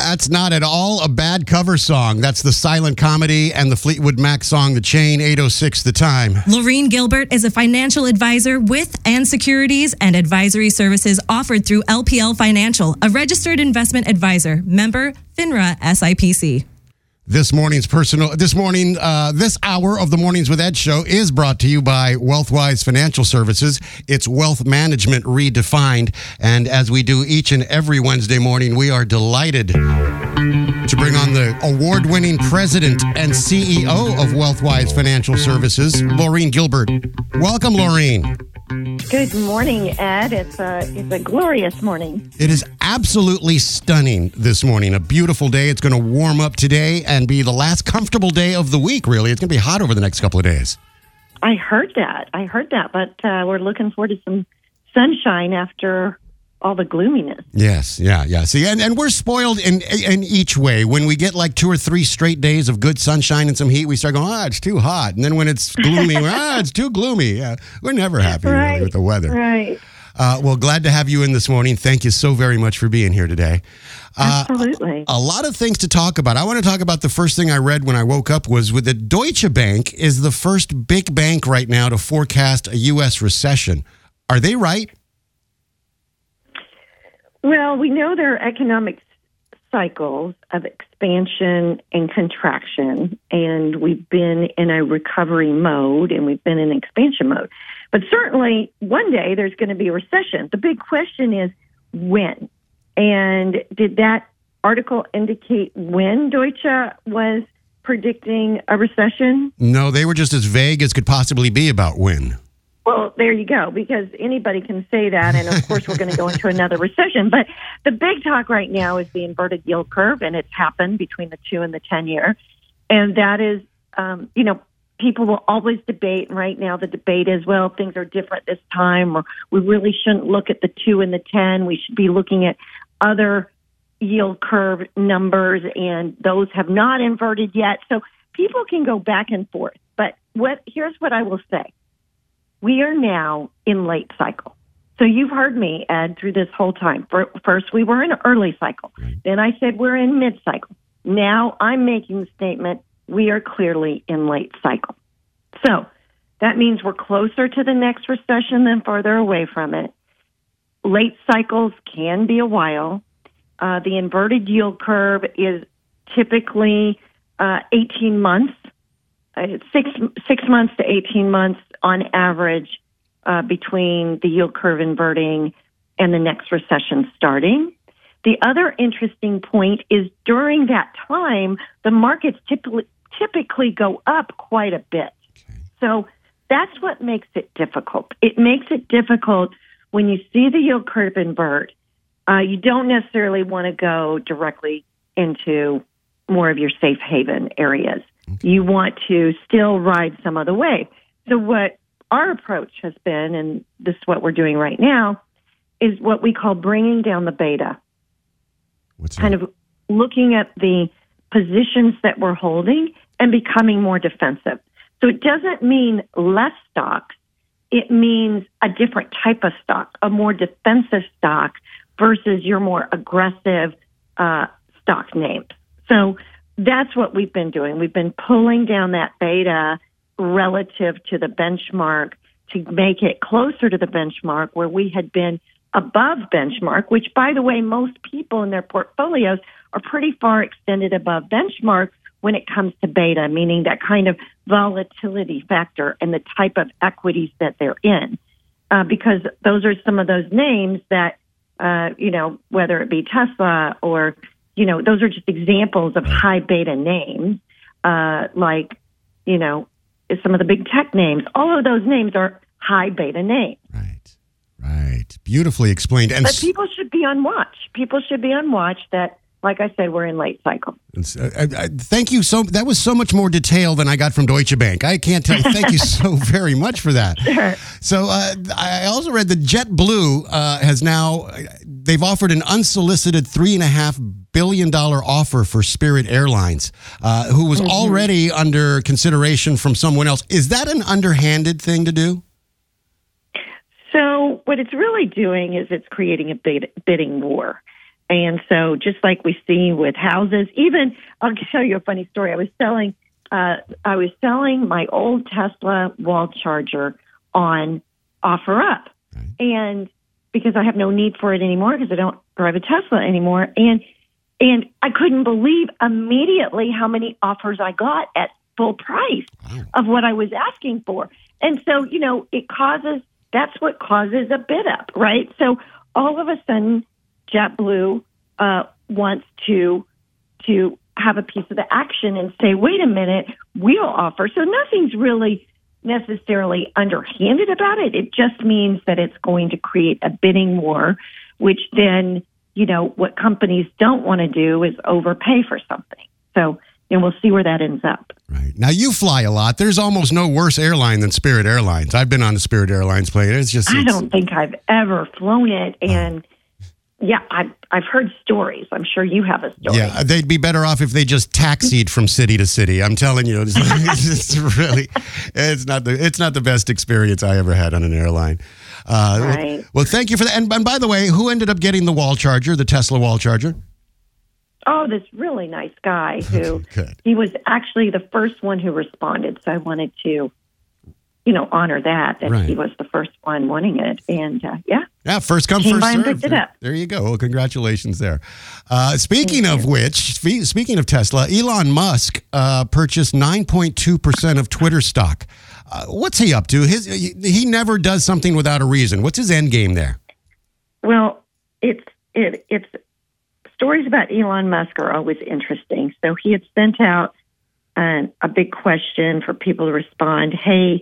That's not at all a bad cover song. That's the silent comedy and the Fleetwood Mac song, The Chain, 8:06 The Time. Lorene Gilbert is a financial advisor with Ann Securities and advisory services offered through LPL Financial, a registered investment advisor, member FINRA SIPC. This hour of the Mornings with Ed show is brought to you by Wealthwise Financial Services. It's wealth management redefined. And as we do each and every Wednesday morning, we are delighted to bring on the award-winning president and CEO of Wealthwise Financial Services, Lorene Gilbert. Welcome, Lorene. Good morning, Ed. It's a glorious morning. It is absolutely stunning this morning. A beautiful day. It's going to warm up today and be the last comfortable day of the week, really. It's going to be hot over the next couple of days. I heard that. But we're looking forward to some sunshine after all the gloominess. Yes, yeah. See, and we're spoiled in each way. When we get like 2 or 3 straight days of good sunshine and some heat, we start going, it's too hot. And then when it's gloomy, it's too gloomy. Yeah, we're never happy really with the weather. Right. Well, glad to have you in this morning. Thank you so very much for being here today. Absolutely. A lot of things to talk about. I want to talk about the first thing I read when I woke up was with the Deutsche Bank is the first big bank right now to forecast a U.S. recession. Are they right? Well, we know there are economic cycles of expansion and contraction, and we've been in a recovery mode and we've been in expansion mode. But certainly one day there's going to be a recession. The big question is when? And did that article indicate when Deutsche was predicting a recession? No, they were just as vague as could possibly be about when. Well, there you go, because anybody can say that, and of course we're going to go into another recession. But the big talk right now is the inverted yield curve, and it's happened between the 2 and the 10-year. And that is, people will always debate, and right now the debate is, well, things are different this time, or we really shouldn't look at the 2 and the 10. We should be looking at other yield curve numbers, and those have not inverted yet. So people can go back and forth. But here's what I will say. We are now in late cycle. So you've heard me, Ed, through this whole time. First, we were in early cycle. Then I said we're in mid-cycle. Now I'm making the statement we are clearly in late cycle. So that means we're closer to the next recession than further away from it. Late cycles can be a while. The inverted yield curve is typically 18 months. It's 6 months to 18 months on average between the yield curve inverting and the next recession starting. The other interesting point is during that time, the markets typically go up quite a bit. Okay. So that's what makes it difficult. It makes it difficult when you see the yield curve invert. You don't necessarily want to go directly into more of your safe haven areas. You want to still ride some other wave. So what our approach has been, and this is what we're doing right now, is what we call bringing down the beta. What's that? Kind of looking at the positions that we're holding and becoming more defensive. So it doesn't mean less stocks. It means a different type of stock, a more defensive stock versus your more aggressive stock names. So that's what we've been doing. We've been pulling down that beta relative to the benchmark to make it closer to the benchmark where we had been above benchmark, which, by the way, most people in their portfolios are pretty far extended above benchmark when it comes to beta, meaning that kind of volatility factor and the type of equities that they're in. Because those are some of those names that, whether it be Tesla or those are just examples of high beta names, some of the big tech names. All of those names are high beta names. Right. Beautifully explained. But people should be on watch. People should be on watch that, like I said, we're in late cycle. Thank you. That was so much more detail than I got from Deutsche Bank. I can't tell you. Thank you so very much for that. Sure. So I also read that JetBlue has now, they've offered an unsolicited $3.5 billion offer for Spirit Airlines, who was already under consideration from someone else. Is that an underhanded thing to do? So what it's really doing is it's creating a bidding war. And so just like we see with houses, even I'll tell you a funny story. I was selling my old Tesla wall charger on OfferUp. And because I have no need for it anymore because I don't drive a Tesla anymore. And I couldn't believe immediately how many offers I got at full price of what I was asking for. And so, that's what causes a bid up, right? So all of a sudden, JetBlue wants to have a piece of the action and say, wait a minute, we'll offer. So nothing's really necessarily underhanded about it. It just means that it's going to create a bidding war, which then, what companies don't want to do is overpay for something. So, we'll see where that ends up. Right. Now, you fly a lot. There's almost no worse airline than Spirit Airlines. I've been on the Spirit Airlines plane. I don't think I've ever flown it. And yeah, I've heard stories. I'm sure you have a story. Yeah, they'd be better off if they just taxied from city to city. I'm telling you, it's not the best experience I ever had on an airline. Right. Well, thank you for that. And by the way, who ended up getting the wall charger, the Tesla wall charger? Oh, this really nice guy who he was actually the first one who responded. So I wanted to, honor that he was the first one wanting it. And yeah, first come, first served. Picked it up. There you go. Well, congratulations there. Speaking of Tesla, Elon Musk purchased 9.2% of Twitter stock. What's he up to? He never does something without a reason. What's his end game there? Well, it's stories about Elon Musk are always interesting. So he had sent out a big question for people to respond. Hey,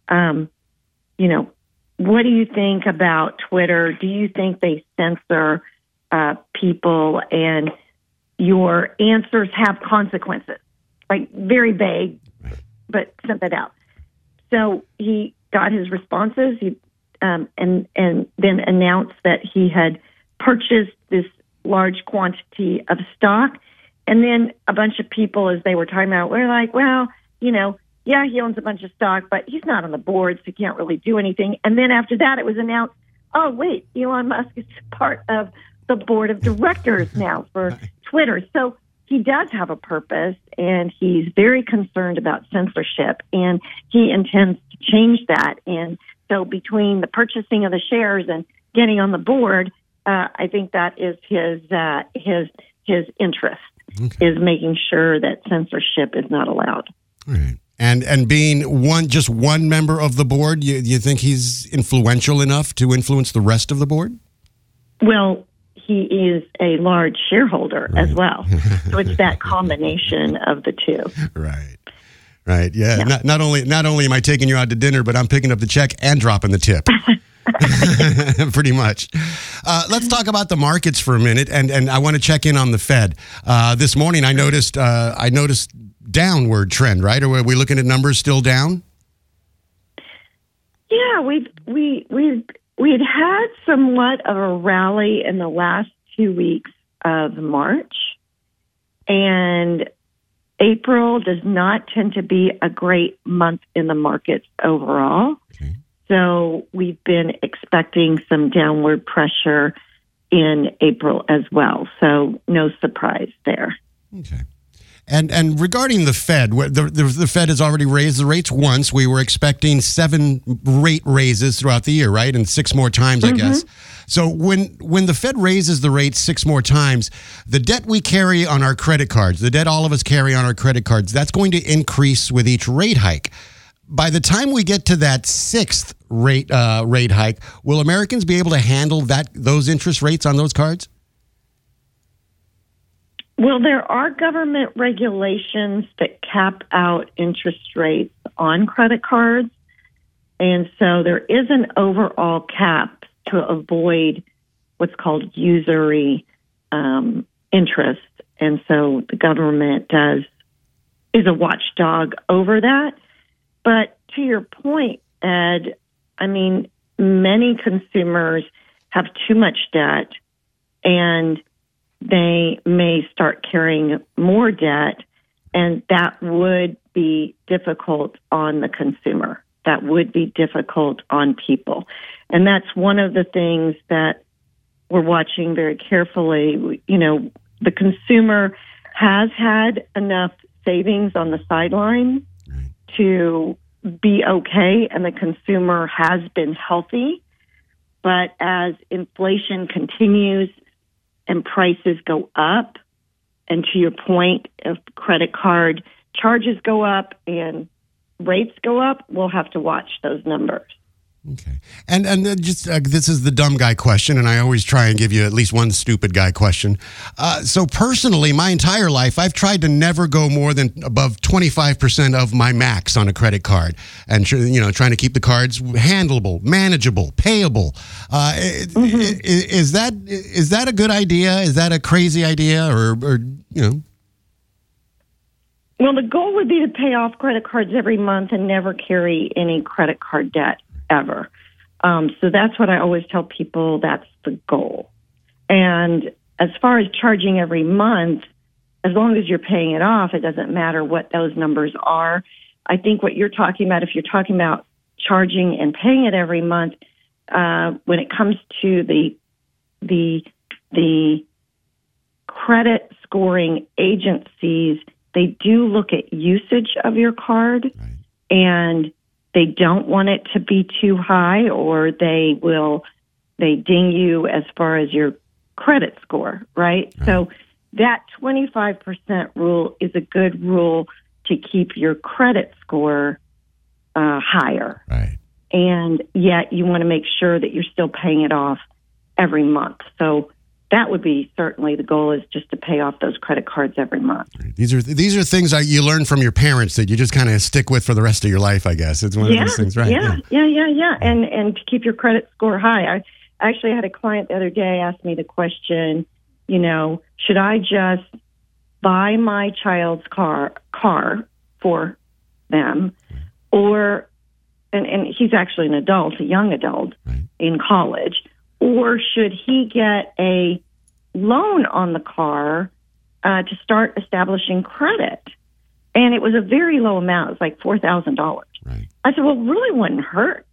what do you think about Twitter? Do you think they censor people and your answers have consequences? Like very vague, but sent that out. So he got his responses and then announced that he had purchased this large quantity of stock. And then a bunch of people, as they were talking about, were like, well, yeah, he owns a bunch of stock, but he's not on the board, so he can't really do anything. And then after that, it was announced, oh, wait, Elon Musk is part of the board of directors now for Twitter. So he does have a purpose, and he's very concerned about censorship, and he intends to change that. And so between the purchasing of the shares and getting on the board, I think that is his interest, is making sure that censorship is not allowed. All right. And being just one member of the board, you think he's influential enough to influence the rest of the board? Well, he is a large shareholder as well. So it's that combination of the two. Right. Yeah. Not only am I taking you out to dinner, but I'm picking up the check and dropping the tip. Pretty much. Let's talk about the markets for a minute, and I want to check in on the Fed. This morning, I noticed downward trend. Right? Are we looking at numbers still down? Yeah, we'd had somewhat of a rally in the last 2 weeks of March, and April does not tend to be a great month in the markets overall. Okay. So we've been expecting some downward pressure in April as well. So no surprise there. Okay. And regarding the Fed, the Fed has already raised the rates once. We were expecting 7 rate raises throughout the year, right? And 6 more times, I guess. So when the Fed raises the rates 6 more times, the debt we carry on our credit cards, the debt all of us carry on our credit cards, that's going to increase with each rate hike. By the time we get to that 6th rate hike, will Americans be able to handle those interest rates on those cards? Well, there are government regulations that cap out interest rates on credit cards. And so there is an overall cap to avoid what's called usury interest. And so the government is a watchdog over that. But to your point, Ed, I mean, many consumers have too much debt, and they may start carrying more debt, and that would be difficult on the consumer. That would be difficult on people. And that's one of the things that we're watching very carefully. You know, the consumer has had enough savings on the sideline to be okay, and the consumer has been healthy. But as inflation continues and prices go up, and to your point, if credit card charges go up and rates go up, we'll have to watch those numbers. Okay. And just this is the dumb guy question, and I always try and give you at least one stupid guy question. So personally, my entire life, I've tried to never go more than above 25% of my max on a credit card, and trying to keep the cards handleable, manageable, payable. Is that a good idea? Is that a crazy idea, or Well, the goal would be to pay off credit cards every month and never carry any credit card debt ever. So that's what I always tell people, that's the goal. And as far as charging every month, as long as you're paying it off, it doesn't matter what those numbers are. I think what you're talking about, if you're talking about charging and paying it every month, when it comes to the credit scoring agencies, they do look at usage of your card, right, and they don't want it to be too high, or they ding you as far as your credit score, right? So that 25% rule is a good rule to keep your credit score higher. Right. And yet you want to make sure that you're still paying it off every month. So that would be certainly the goal, is just to pay off those credit cards every month. These are things that you learn from your parents that you just kind of stick with for the rest of your life, I guess. It's one of those things, right? Yeah. And to keep your credit score high. I actually had a client the other day ask me the question, should I just buy my child's car for them, or, and he's actually an adult, a young adult, right, in college, or should he get a loan on the car to start establishing credit? And it was a very low amount. It was like $4,000. Right. I said, well, it really wouldn't hurt,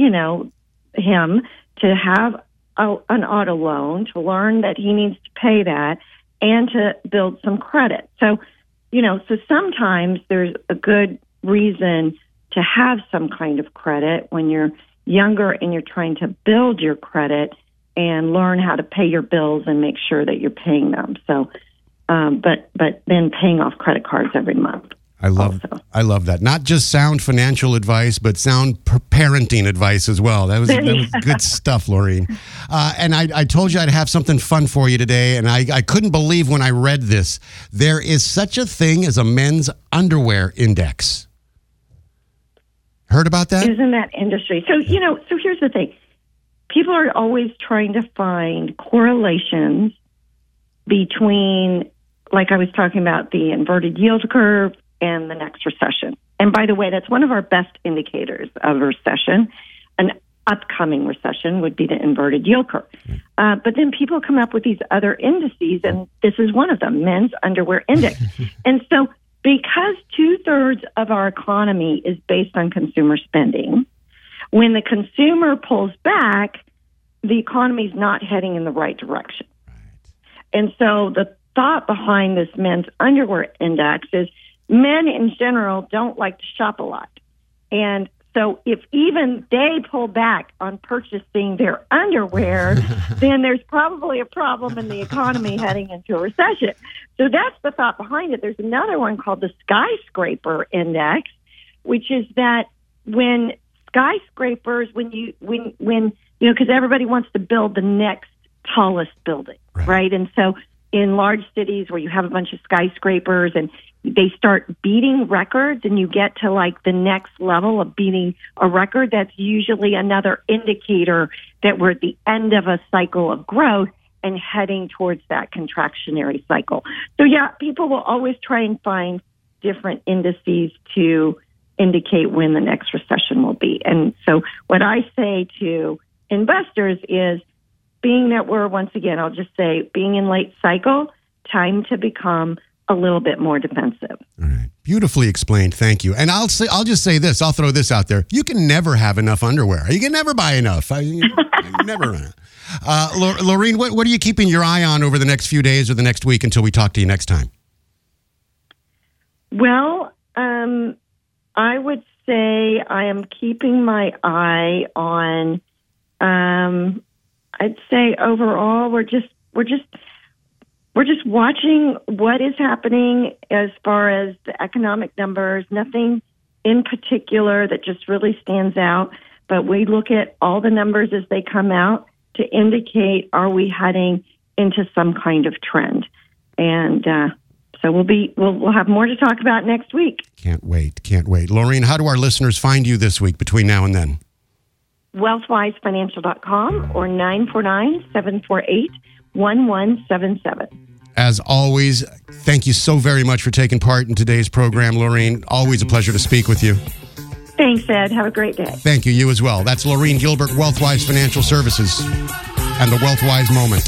him to have an auto loan, to learn that he needs to pay that, and to build some credit. So, so sometimes there's a good reason to have some kind of credit when you're younger and you're trying to build your credit and learn how to pay your bills and make sure that you're paying them. So, but then paying off credit cards every month. I love that. Not just sound financial advice, but sound parenting advice as well. That was good stuff, Laureen. And I told you I'd have something fun for you today, and I couldn't believe when I read this. There is such a thing as a men's underwear index. Heard about that? Isn't that industry? So, so here's the thing. People are always trying to find correlations between, like I was talking about, the inverted yield curve and the next recession. And by the way, that's one of our best indicators of a recession. An upcoming recession would be the inverted yield curve. But then people come up with these other indices, and this is one of them, men's underwear index. And so because 2/3 of our economy is based on consumer spending, when the consumer pulls back, the economy is not heading in the right direction. Right. And so the thought behind this men's underwear index is men in general don't like to shop a lot. And so if even they pull back on purchasing their underwear, then there's probably a problem in the economy heading into a recession. So that's the thought behind it. There's another one called the skyscraper index, which is that when skyscrapers, because everybody wants to build the next tallest building, right? And so in large cities where you have a bunch of skyscrapers and they start beating records and you get to like the next level of beating a record, that's usually another indicator that we're at the end of a cycle of growth and heading towards that contractionary cycle. So yeah, people will always try and find different indices to indicate when the next recession will be. And so what I say to investors is, being that we're, once again, I'll just say, being in late cycle, time to become a little bit more defensive. All right. Beautifully explained. Thank you. And I'll just say this. I'll throw this out there. You can never have enough underwear. You can never buy enough. You never run out. Laureen, what are you keeping your eye on over the next few days or the next week until we talk to you next time? Well, I would say I am keeping my eye on, I'd say overall, we're just watching what is happening as far as the economic numbers. Nothing in particular that just really stands out, but we look at all the numbers as they come out to indicate, are we heading into some kind of trend? And so we'll have more to talk about next week. Can't wait. Laureen, how do our listeners find you this week between now and then? WealthWiseFinancial.com or 949-748-1177. As always, thank you so very much for taking part in today's program, Laureen. Always a pleasure to speak with you. Thanks, Ed. Have a great day. Thank you. You as well. That's Laureen Gilbert, WealthWise Financial Services, and the WealthWise Moment.